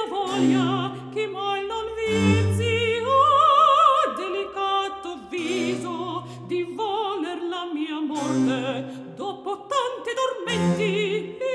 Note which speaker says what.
Speaker 1: mia voglia che mai non vizi, oh, delicato viso di voler la mia morte dopo tanti tormenti.